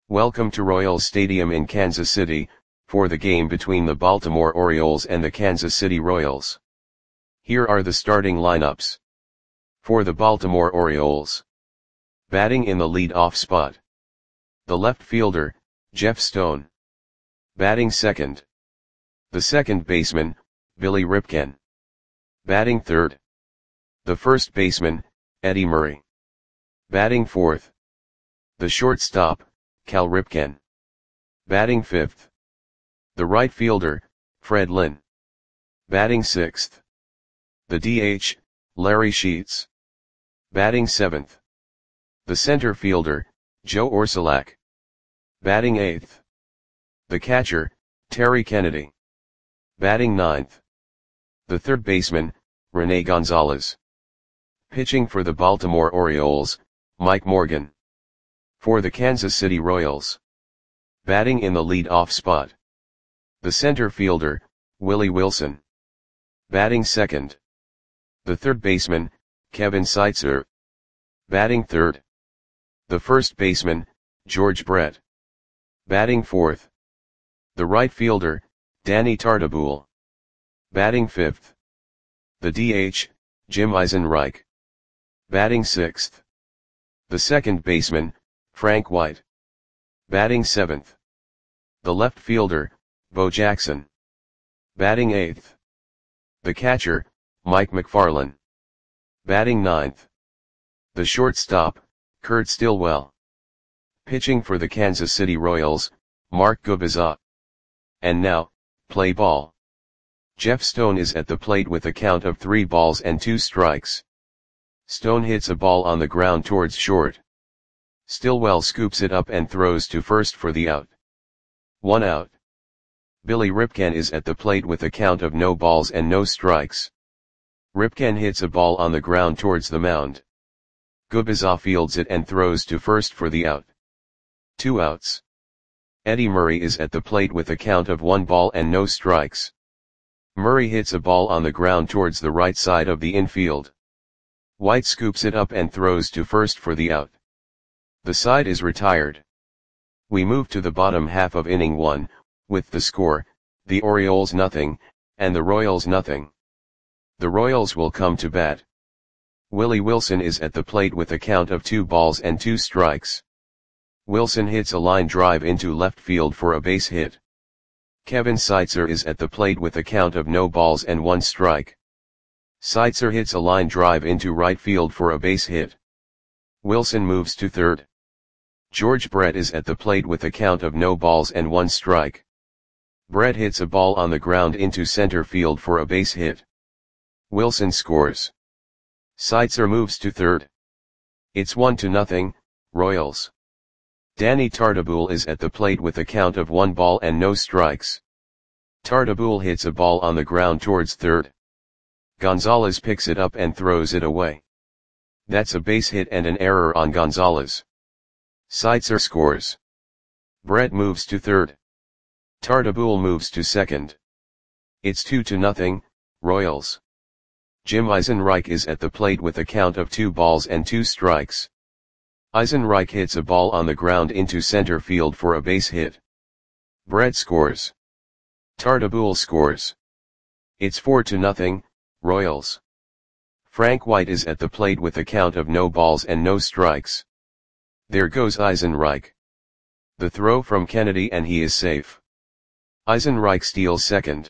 Welcome to Royals Stadium in Kansas City, for the game between the Baltimore Orioles and the Kansas City Royals. Here are the starting lineups. For the Baltimore Orioles. Batting in the lead-off spot. The left fielder, Jeff Stone. Batting second. The second baseman, Billy Ripken. Batting third. The first baseman, Eddie Murray. Batting fourth. The shortstop, Cal Ripken. Batting fifth. The right fielder, Fred Lynn. Batting sixth. The DH, Larry Sheets. Batting seventh. The center fielder, Joe Orsulak. Batting eighth. The catcher, Terry Kennedy. Batting ninth. The third baseman, Rene Gonzalez. Pitching for the Baltimore Orioles, Mike Morgan. For the Kansas City Royals. Batting in the lead-off spot. The center fielder, Willie Wilson. Batting second. The third baseman, Kevin Seitzer. Batting third. The first baseman, George Brett. Batting fourth. The right fielder, Danny Tartabull. Batting fifth. The DH, Jim Eisenreich. Batting sixth. The second baseman, Frank White. Batting seventh. The left fielder, Bo Jackson. Batting eighth. The catcher, Mike McFarland. Batting ninth. The shortstop, Kurt Stillwell. Pitching for the Kansas City Royals, Mark Gubicza. And now, play ball. Jeff Stone is at the plate with a count of 3 balls and 2 strikes. Stone hits a ball on the ground towards short. Stillwell scoops it up and throws to first for the out. 1 out. Billy Ripken is at the plate with a count of no balls and no strikes. Ripken hits a ball on the ground towards the mound. Gubicza fields it and throws to first for the out. 2 outs. Eddie Murray is at the plate with a count of 1 ball and no strikes. Murray hits a ball on the ground towards the right side of the infield. White scoops it up and throws to first for the out. The side is retired. We move to the bottom half of inning 1, with the score, the Orioles nothing, and the Royals nothing. The Royals will come to bat. Willie Wilson is at the plate with a count of 2 balls and 2 strikes. Wilson hits a line drive into left field for a base hit. Kevin Seitzer is at the plate with a count of no balls and 1 strike. Seitzer hits a line drive into right field for a base hit. Wilson moves to third. George Brett is at the plate with a count of no balls and 1 strike. Brett hits a ball on the ground into center field for a base hit. Wilson scores. Seitzer moves to third. It's 1-0, Royals. Danny Tartabull is at the plate with a count of 1 ball and no strikes. Tartabull hits a ball on the ground towards third. Gonzalez picks it up and throws it away. That's a base hit and an error on Gonzalez. Seitzer scores. Brett moves to third. Tartabull moves to second. It's 2-0, Royals. Jim Eisenreich is at the plate with a count of 2 balls and 2 strikes. Eisenreich hits a ball on the ground into center field for a base hit. Brett scores. Tartabull scores. It's 4-0, Royals. Frank White is at the plate with a count of no balls and no strikes. There goes Eisenreich. The throw from Kennedy and he is safe. Eisenreich steals second.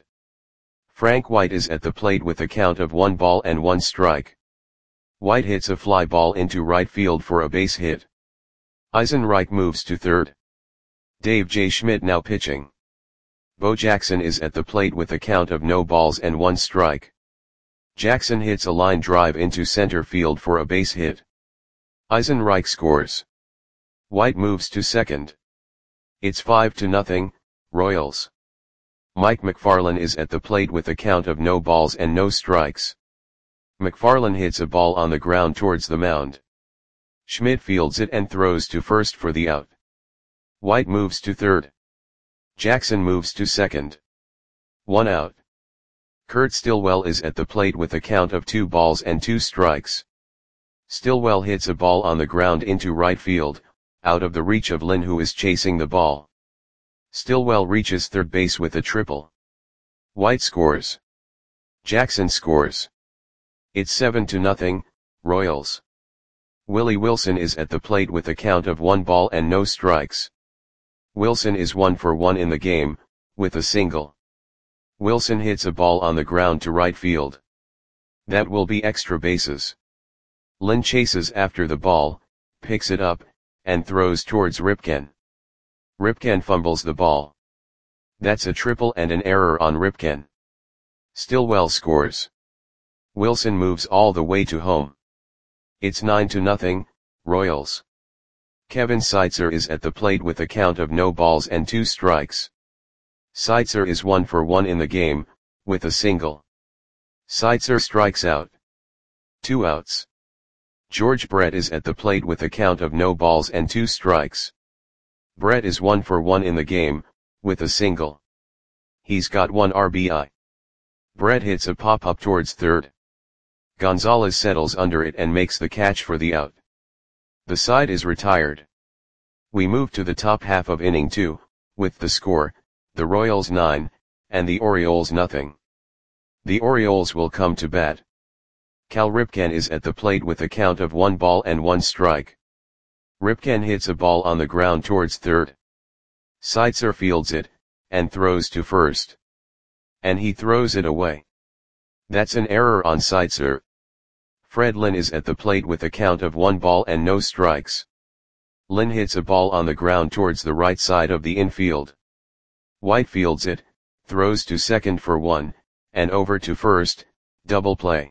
Frank White is at the plate with a count of 1 ball and 1 strike. White hits a fly ball into right field for a base hit. Eisenreich moves to third. Dave J. Schmidt now pitching. Bo Jackson is at the plate with a count of no balls and 1 strike. Jackson hits a line drive into center field for a base hit. Eisenreich scores. White moves to second. It's 5-0, Royals. Mike McFarland is at the plate with a count of no balls and no strikes. McFarland hits a ball on the ground towards the mound. Schmidt fields it and throws to first for the out. White moves to third. Jackson moves to second. 1 out. Kurt Stillwell is at the plate with a count of 2 balls and 2 strikes. Stillwell hits a ball on the ground into right field, out of the reach of Lynn, who is chasing the ball. Stillwell reaches third base with a triple. White scores. Jackson scores. It's 7-0, Royals. Willie Wilson is at the plate with a count of 1 ball and no strikes. Wilson is 1 for 1 in the game, with a single. Wilson hits a ball on the ground to right field. That will be extra bases. Lynn chases after the ball, picks it up, and throws towards Ripken. Ripken fumbles the ball. That's a triple and an error on Ripken. Stillwell scores. Wilson moves all the way to home. It's 9-0, Royals. Kevin Seitzer is at the plate with a count of no balls and 2 strikes. Seitzer is 1 for 1 in the game, with a single. Seitzer strikes out. 2 outs. George Brett is at the plate with a count of no balls and 2 strikes. Brett is 1 for 1 in the game, with a single. He's got 1 RBI. Brett hits a pop-up towards third. Gonzalez settles under it and makes the catch for the out. The side is retired. We move to the top half of inning 2, with the score, the Royals 9, and the Orioles nothing. The Orioles will come to bat. Cal Ripken is at the plate with a count of 1 ball and 1 strike. Ripken hits a ball on the ground towards third. Seitzer fields it, and throws to first. And he throws it away. That's an error on Seitzer. Fred Lynn is at the plate with a count of 1 ball and no strikes. Lynn hits a ball on the ground towards the right side of the infield. White fields it, throws to second for 1, and over to first, double play.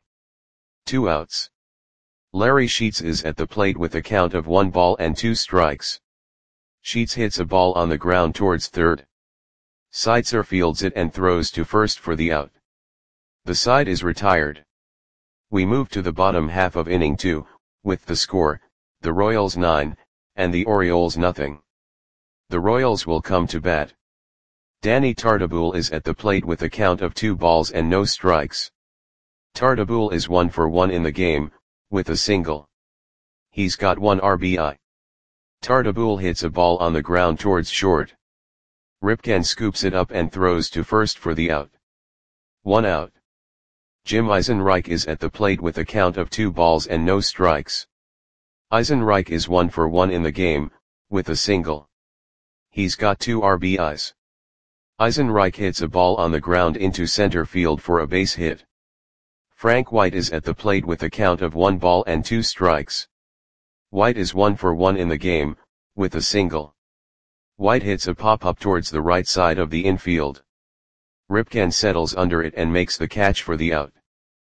2 outs. Larry Sheets is at the plate with a count of 1 ball and 2 strikes. Sheets hits a ball on the ground towards third. Seitzer fields it and throws to first for the out. The side is retired. We move to the bottom half of inning 2, with the score, the Royals 9, and the Orioles nothing. The Royals will come to bat. Danny Tartabull is at the plate with a count of 2 balls and no strikes. Tartabull is 1 for 1 in the game, with a single. He's got 1 RBI. Tartabull hits a ball on the ground towards short. Ripken scoops it up and throws to first for the out. 1 out. Jim Eisenreich is at the plate with a count of 2 balls and no strikes. Eisenreich is 1 for 1 in the game, with a single. He's got 2 RBIs. Eisenreich hits a ball on the ground into center field for a base hit. Frank White is at the plate with a count of 1 ball and 2 strikes. White is 1 for 1 in the game, with a single. White hits a pop-up towards the right side of the infield. Ripken settles under it and makes the catch for the out.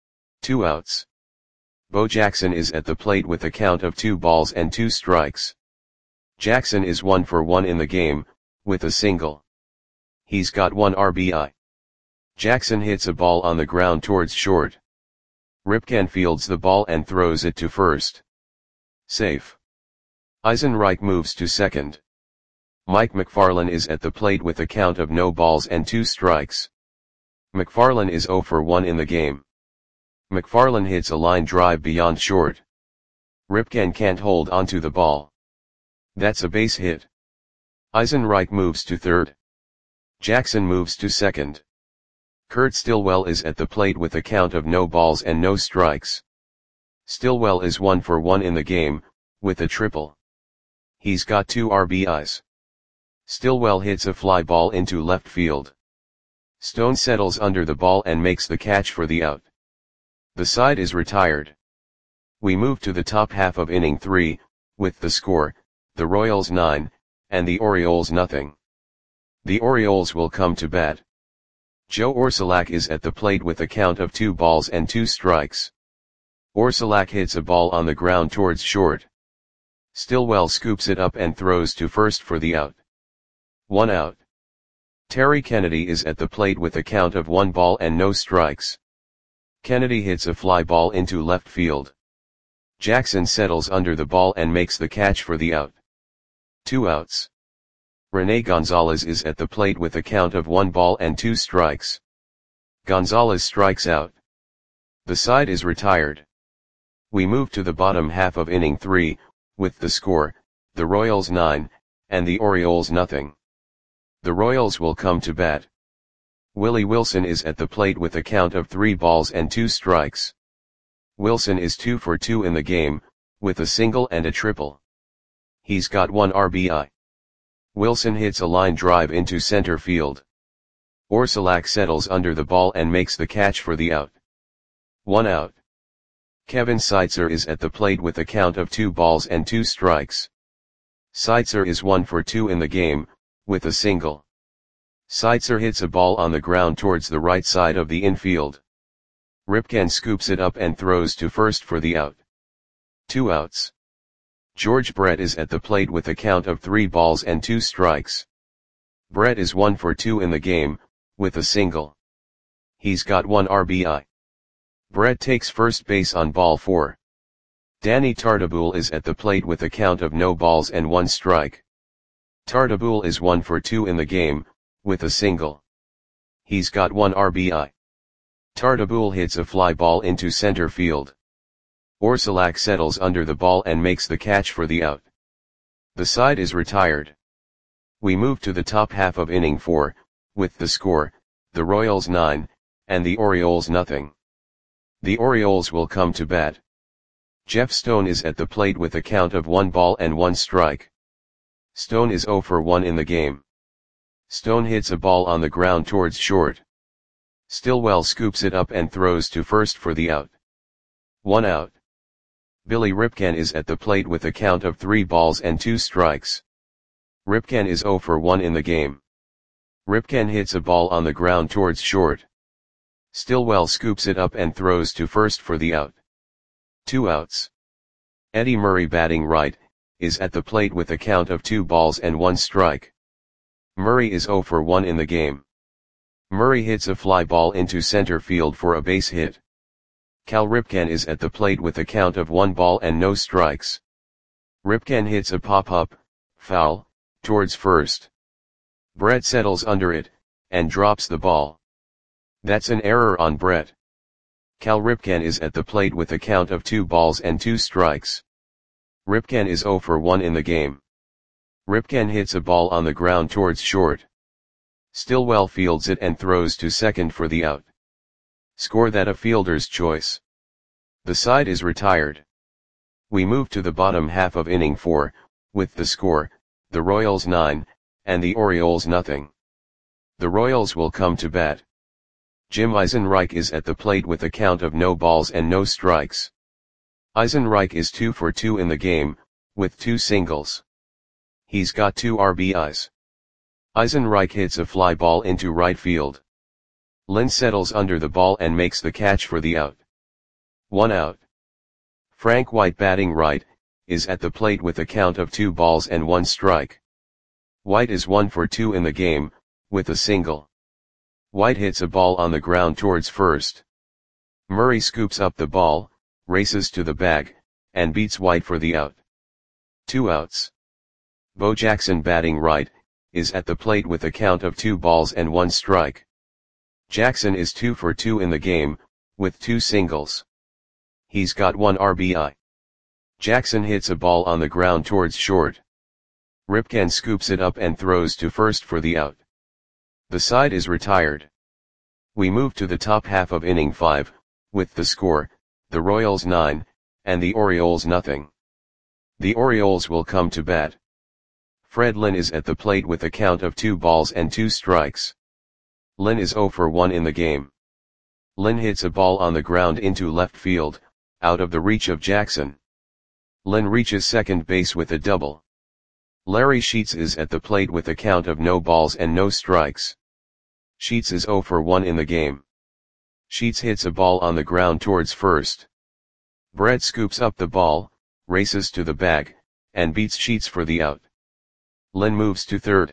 2 outs. Bo Jackson is at the plate with a count of 2 balls and 2 strikes. Jackson is 1 for 1 in the game, with a single. He's got 1 RBI. Jackson hits a ball on the ground towards short. Ripken fields the ball and throws it to first. Safe. Eisenreich moves to second. Mike McFarland is at the plate with a count of no balls and 2 strikes. McFarland is 0 for 1 in the game. McFarland hits a line drive beyond short. Ripken can't hold onto the ball. That's a base hit. Eisenreich moves to third. Jackson moves to second. Kurt Stillwell is at the plate with a count of no balls and no strikes. Stillwell is 1 for 1 in the game, with a triple. He's got 2 RBIs. Stillwell hits a fly ball into left field. Stone settles under the ball and makes the catch for the out. The side is retired. We move to the top half of inning 3, with the score, the Royals 9, and the Orioles nothing. The Orioles will come to bat. Joe Orsulak is at the plate with a count of 2 balls and 2 strikes. Orsulak hits a ball on the ground towards short. Stillwell scoops it up and throws to first for the out. 1 out. Terry Kennedy is at the plate with a count of 1 ball and no strikes. Kennedy hits a fly ball into left field. Jackson settles under the ball and makes the catch for the out. 2 outs. Rene Gonzalez is at the plate with a count of 1 ball and 2 strikes. Gonzalez strikes out. The side is retired. We move to the bottom half of inning 3, with the score, the Royals 9, and the Orioles nothing. The Royals will come to bat. Willie Wilson is at the plate with a count of 3 balls and 2 strikes. Wilson is 2 for 2 in the game, with a single and a triple. He's got 1 RBI. Wilson hits a line drive into center field. Orsulak settles under the ball and makes the catch for the out. 1 out. Kevin Seitzer is at the plate with a count of 2 balls and 2 strikes. Seitzer is 1 for 2 in the game, with a single. Seitzer hits a ball on the ground towards the right side of the infield. Ripken scoops it up and throws to first for the out. 2 outs. George Brett is at the plate with a count of 3 balls and 2 strikes. Brett is 1 for 2 in the game, with a single. He's got 1 RBI. Brett takes first base on ball 4. Danny Tartabull is at the plate with a count of no balls and 1 strike. Tartabull is 1 for 2 in the game, with a single. He's got 1 RBI. Tartabull hits a fly ball into center field. Orsulak settles under the ball and makes the catch for the out. The side is retired. We move to the top half of inning 4, with the score, the Royals 9, and the Orioles nothing. The Orioles will come to bat. Jeff Stone is at the plate with a count of 1 ball and 1 strike. Stone is 0 for 1 in the game. Stone hits a ball on the ground towards short. Stillwell scoops it up and throws to first for the out. 1 out. Billy Ripken is at the plate with a count of 3 balls and 2 strikes. Ripken is 0 for 1 in the game. Ripken hits a ball on the ground towards short. Stillwell scoops it up and throws to first for the out. 2 outs. Eddie Murray, batting right, is at the plate with a count of 2 balls and 1 strike. Murray is 0 for 1 in the game. Murray hits a fly ball into center field for a base hit. Cal Ripken is at the plate with a count of 1 ball and no strikes. Ripken hits a pop-up, foul, towards first. Brett settles under it, and drops the ball. That's an error on Brett. Cal Ripken is at the plate with a count of 2 balls and 2 strikes. Ripken is 0 for 1 in the game. Ripken hits a ball on the ground towards short. Stillwell fields it and throws to second for the out. Score that a fielder's choice. The side is retired. We move to the bottom half of inning 4, with the score, the Royals 9, and the Orioles nothing. The Royals will come to bat. Jim Eisenreich is at the plate with a count of no balls and no strikes. Eisenreich is 2 for 2 in the game, with 2 singles. He's got 2 RBIs. Eisenreich hits a fly ball into right field. Lynn settles under the ball and makes the catch for the out. 1 out. Frank White, batting right, is at the plate with a count of 2 balls and 1 strike. White is 1 for 2 in the game, with a single. White hits a ball on the ground towards first. Murray scoops up the ball, races to the bag, and beats White for the out. 2 outs. Bo Jackson, batting right, is at the plate with a count of 2 balls and 1 strike. Jackson is 2 for 2 in the game, with 2 singles. He's got 1 RBI. Jackson hits a ball on the ground towards short. Ripken scoops it up and throws to first for the out. The side is retired. We move to the top half of inning 5, with the score, the Royals 9, and the Orioles nothing. The Orioles will come to bat. Fred Lynn is at the plate with a count of 2 balls and 2 strikes. Lynn is 0 for 1 in the game. Lynn hits a ball on the ground into left field, out of the reach of Jackson. Lynn reaches second base with a double. Larry Sheets is at the plate with a count of no balls and no strikes. Sheets is 0 for 1 in the game. Sheets hits a ball on the ground towards first. Brett scoops up the ball, races to the bag, and beats Sheets for the out. Lynn moves to third.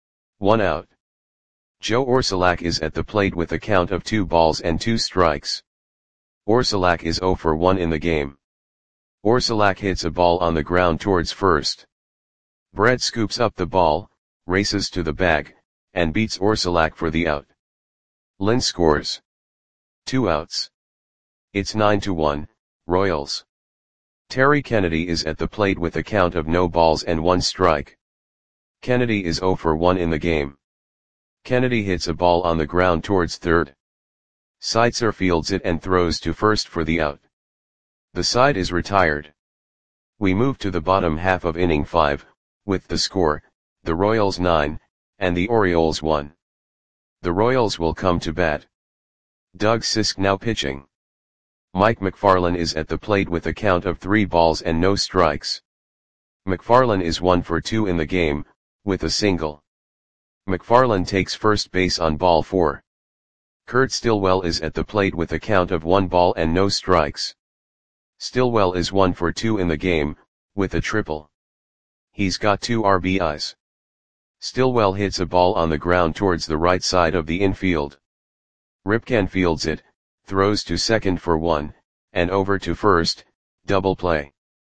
1 out. Joe Orsulak is at the plate with a count of 2 balls and 2 strikes. Orsulak is 0 for 1 in the game. Orsulak hits a ball on the ground towards first. Brett scoops up the ball, races to the bag, and beats Orsulak for the out. Lynn scores. 2 outs. It's 9-1, Royals. Terry Kennedy is at the plate with a count of no balls and 1 strike. Kennedy is 0 for 1 in the game. Kennedy hits a ball on the ground towards third. Seitzer fields it and throws to first for the out. The side is retired. We move to the bottom half of inning 5, with the score, the Royals 9, and the Orioles 1. The Royals will come to bat. Doug Sisk now pitching. Mike McFarland is at the plate with a count of 3 balls and no strikes. McFarland is 1 for 2 in the game, with a single. McFarland takes first base on ball 4. Kurt Stillwell is at the plate with a count of 1 ball and no strikes. Stillwell is 1 for 2 in the game, with a triple. He's got 2 RBIs. Stillwell hits a ball on the ground towards the right side of the infield. Ripken fields it, throws to second for 1, and over to first, double play.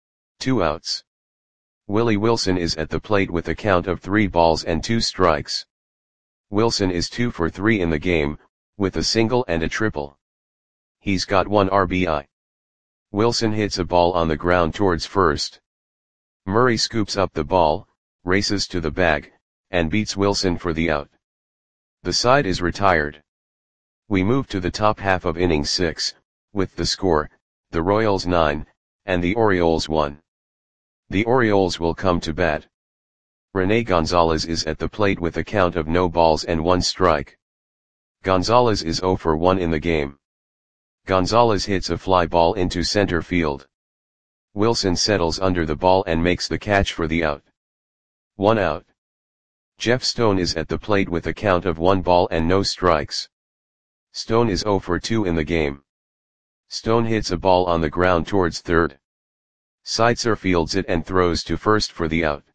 2 outs. Willie Wilson is at the plate with a count of 3 balls and 2 strikes. Wilson is 2 for 3 in the game, with a single and a triple. He's got 1 RBI. Wilson hits a ball on the ground towards first. Murray scoops up the ball, races to the bag, and beats Wilson for the out. The side is retired. We move to the top half of inning 6, with the score, the Royals 9, and the Orioles 1. The Orioles will come to bat. Rene Gonzalez is at the plate with a count of no balls and 1 strike. Gonzalez is 0 for 1 in the game. Gonzalez hits a fly ball into center field. Wilson settles under the ball and makes the catch for the out. 1 out. Jeff Stone is at the plate with a count of 1 ball and no strikes. Stone is 0 for 2 in the game. Stone hits a ball on the ground towards third. Seitzer fields it and throws to first for the out.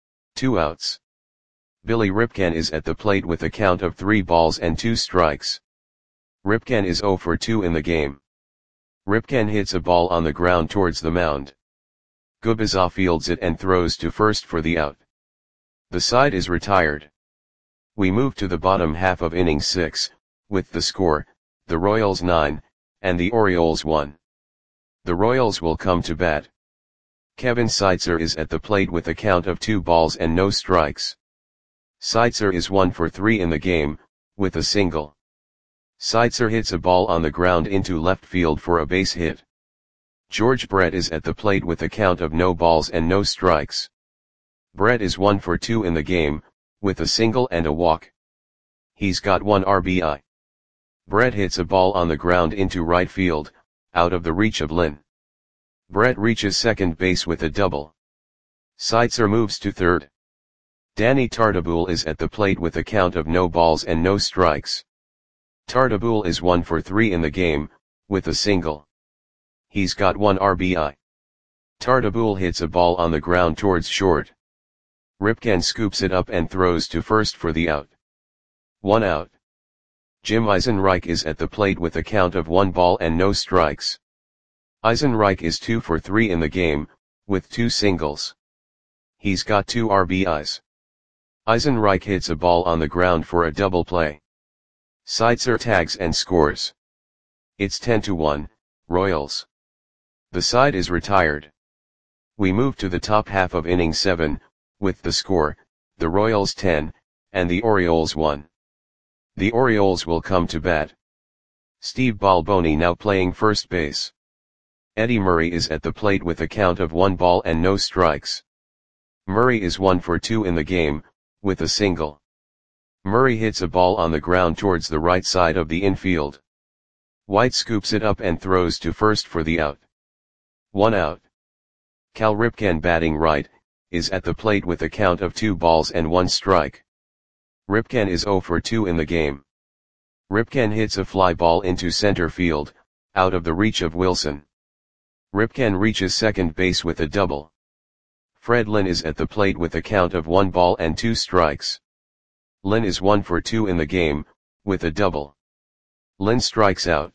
2 outs. Billy Ripken is at the plate with a count of 3 balls and 2 strikes. Ripken is 0 for 2 in the game. Ripken hits a ball on the ground towards the mound. Gubicza fields it and throws to first for the out. The side is retired. We move to the bottom half of inning 6, with the score, the Royals 9, and the Orioles 1. The Royals will come to bat. Kevin Seitzer is at the plate with a count of 2 balls and no strikes. Seitzer is 1 for 3 in the game, with a single. Seitzer hits a ball on the ground into left field for a base hit. George Brett is at the plate with a count of no balls and no strikes. Brett is 1 for 2 in the game, with a single and a walk. He's got 1 RBI. Brett hits a ball on the ground into right field, out of the reach of Lynn. Brett reaches second base with a double. Seitzer moves to third. Danny Tartabull is at the plate with a count of no balls and no strikes. Tartabull is 1 for 3 in the game, with a single. He's got 1 RBI. Tartabull hits a ball on the ground towards short. Ripken scoops it up and throws to first for the out. 1 out. Jim Eisenreich is at the plate with a count of 1 ball and no strikes. Eisenreich is 2 for 3 in the game, with 2 singles. He's got 2 RBIs. Eisenreich hits a ball on the ground for a double play. Seitzer tags and scores. It's 10-1, Royals. The side is retired. We move to the top half of inning 7, with the score, the Royals 10, and the Orioles 1. The Orioles will come to bat. Steve Balboni now playing first base. Eddie Murray is at the plate with a count of 1 ball and no strikes. Murray is 1 for 2 in the game, with a single. Murray hits a ball on the ground towards the right side of the infield. White scoops it up and throws to first for the out. 1 out. Cal Ripken batting right, is at the plate with a count of 2 balls and 1 strike. Ripken is 0 for 2 in the game. Ripken hits a fly ball into center field, out of the reach of Wilson. Ripken reaches second base with a double. Fred Lynn is at the plate with a count of 1 ball and 2 strikes. Lynn is 1 for 2 in the game, with a double. Lynn strikes out.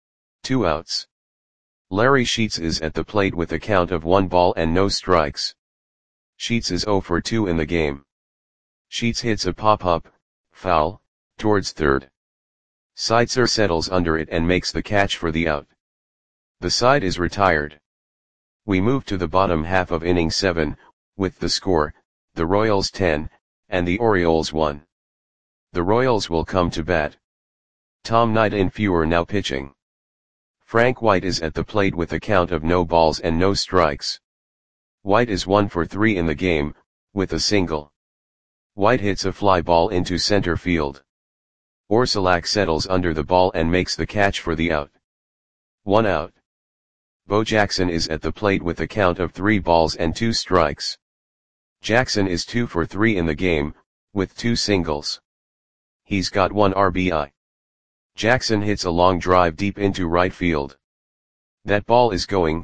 2 outs. Larry Sheets is at the plate with a count of 1 ball and no strikes. Sheets is 0 for 2 in the game. Sheets hits a pop-up, foul, towards third. Seitzer settles under it and makes the catch for the out. The side is retired. We move to the bottom half of inning 7, with the score, the Royals 10, and the Orioles 1. The Royals will come to bat. Tom Knight-Infewer now pitching. Frank White is at the plate with a count of no balls and no strikes. White is 1 for 3 in the game, with a single. White hits a fly ball into center field. Orsulak settles under the ball and makes the catch for the out. 1 out. Bo Jackson is at the plate with a count of 3 balls and 2 strikes. Jackson is 2 for 3 in the game, with 2 singles. He's got 1 RBI. Jackson hits a long drive deep into right field. That ball is gone.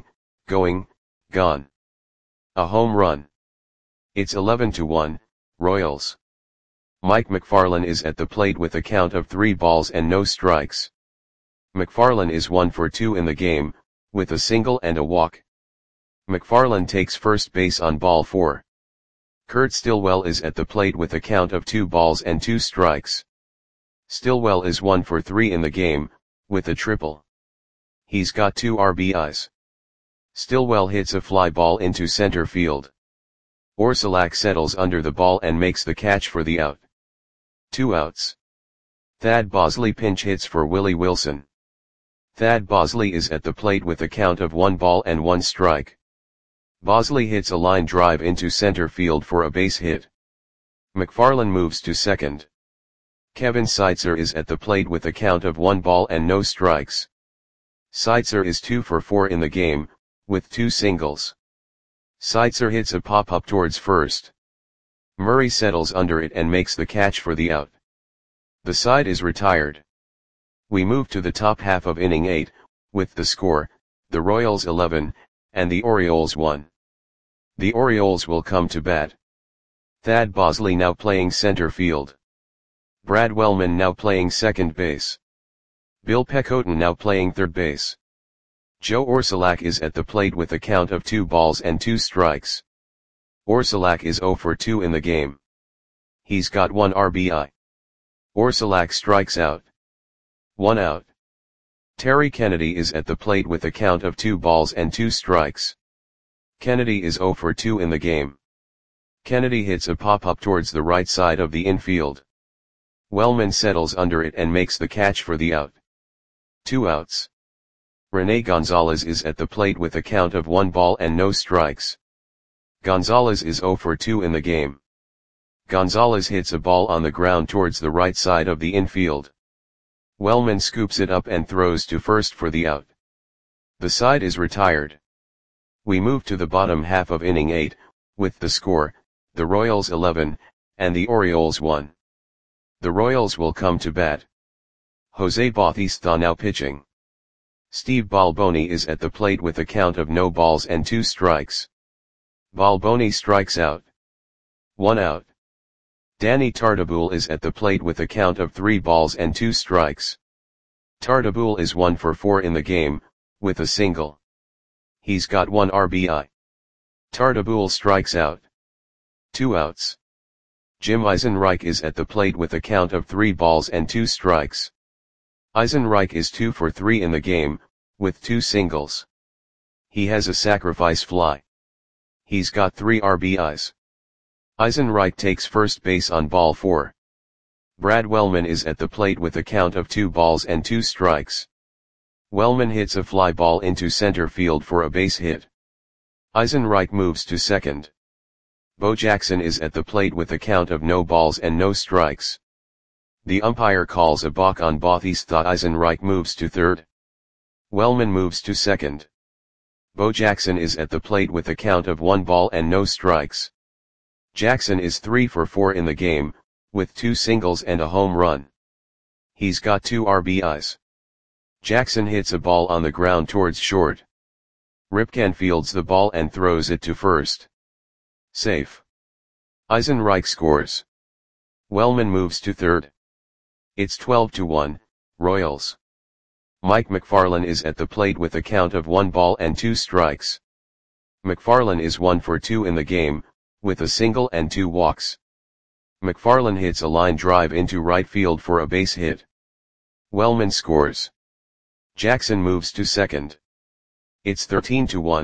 A home run. It's 11-1, Royals. Mike McFarland is at the plate with a count of 3 balls and no strikes. McFarland is 1 for 2 in the game, with a single and a walk. McFarland takes first base on ball 4. Kurt Stillwell is at the plate with a count of 2 balls and 2 strikes. Stillwell is 1 for 3 in the game, with a triple. He's got 2 RBIs. Stillwell hits a fly ball into center field. Orsulak settles under the ball and makes the catch for the out. 2 outs. Thad Bosley pinch hits for Willie Wilson. Thad Bosley is at the plate with a count of 1 ball and 1 strike. Bosley hits a line drive into center field for a base hit. McFarland moves to second. Kevin Seitzer is at the plate with a count of 1 ball and no strikes. Seitzer is 2 for 4 in the game, with 2 singles. Seitzer hits a pop-up towards first. Murray settles under it and makes the catch for the out. The side is retired. We move to the top half of inning 8, with the score, the Royals 11, and the Orioles 1. The Orioles will come to bat. Thad Bosley now playing center field. Brad Wellman now playing second base. Bill Pecotin now playing third base. Joe Orsulak is at the plate with a count of 2 balls and 2 strikes. Orsulak is 0 for 2 in the game. He's got 1 RBI. Orsulak strikes out. 1 out. Terry Kennedy is at the plate with a count of 2 balls and 2 strikes. Kennedy is 0 for 2 in the game. Kennedy hits a pop-up towards the right side of the infield. Wellman settles under it and makes the catch for the out. 2 outs. Rene Gonzalez is at the plate with a count of 1 ball and no strikes. Gonzalez is 0 for 2 in the game. Gonzalez hits a ball on the ground towards the right side of the infield. Wellman scoops it up and throws to first for the out. The side is retired. We move to the bottom half of inning 8, with the score, the Royals 11, and the Orioles 1. The Royals will come to bat. Jose Bautista now pitching. Steve Balboni is at the plate with a count of no balls and 2 strikes. Balboni strikes out. 1 out. Danny Tartabull is at the plate with a count of 3 balls and 2 strikes. Tartabull is 1 for 4 in the game, with a single. He's got 1 RBI. Tartabull strikes out. 2 outs. Jim Eisenreich is at the plate with a count of 3 balls and 2 strikes. Eisenreich is 2 for 3 in the game, with 2 singles. He has a sacrifice fly. He's got 3 RBIs. Eisenreich takes first base on ball 4. Brad Wellman is at the plate with a count of 2 balls and 2 strikes. Wellman hits a fly ball into center field for a base hit. Eisenreich moves to second. Bo Jackson is at the plate with a count of no balls and no strikes. The umpire calls a balk on Bautista. Eisenreich moves to third. Wellman moves to second. Bo Jackson is at the plate with a count of 1 ball and no strikes. Jackson is 3 for 4 in the game, with 2 singles and a home run. He's got 2 RBIs. Jackson hits a ball on the ground towards short. Ripken fields the ball and throws it to first. Safe. Eisenreich scores. Wellman moves to third. It's 12-1, Royals. Mike McFarland is at the plate with a count of 1 ball and 2 strikes. McFarland is 1 for 2 in the game, with a single and 2 walks. McFarland hits a line drive into right field for a base hit. Wellman scores. Jackson moves to second. It's 13-1,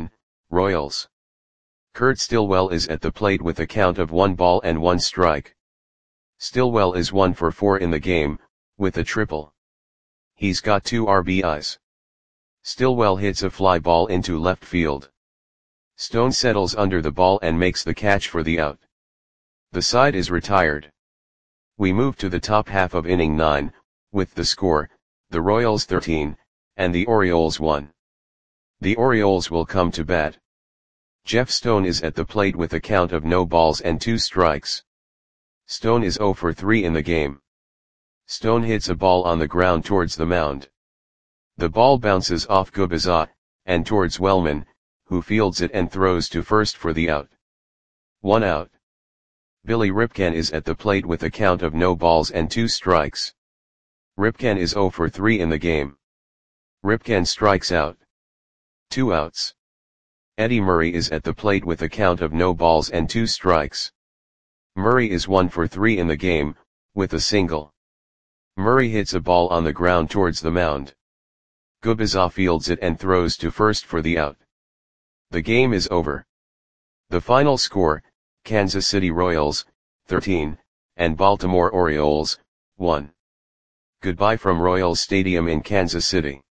Royals. Kurt Stillwell is at the plate with a count of 1 ball and 1 strike. Stillwell is 1 for 4 in the game, with a triple. He's got 2 RBIs. Stillwell hits a fly ball into left field. Stone settles under the ball and makes the catch for the out. The side is retired. We move to the top half of inning 9, with the score, the Royals 13, and the Orioles 1. The Orioles will come to bat. Jeff Stone is at the plate with a count of no balls and 2 strikes. Stone is 0 for 3 in the game. Stone hits a ball on the ground towards the mound. The ball bounces off Gubicza, and towards Wellman, who fields it and throws to first for the out. 1 out. Billy Ripken is at the plate with a count of no balls and 2 strikes. Ripken is 0 for 3 in the game. Ripken strikes out. 2 outs. Eddie Murray is at the plate with a count of no balls and 2 strikes. Murray is 1 for 3 in the game, with a single. Murray hits a ball on the ground towards the mound. Gubicza fields it and throws to first for the out. The game is over. The final score, Kansas City Royals, 13, and Baltimore Orioles, 1. Goodbye from Royals Stadium in Kansas City.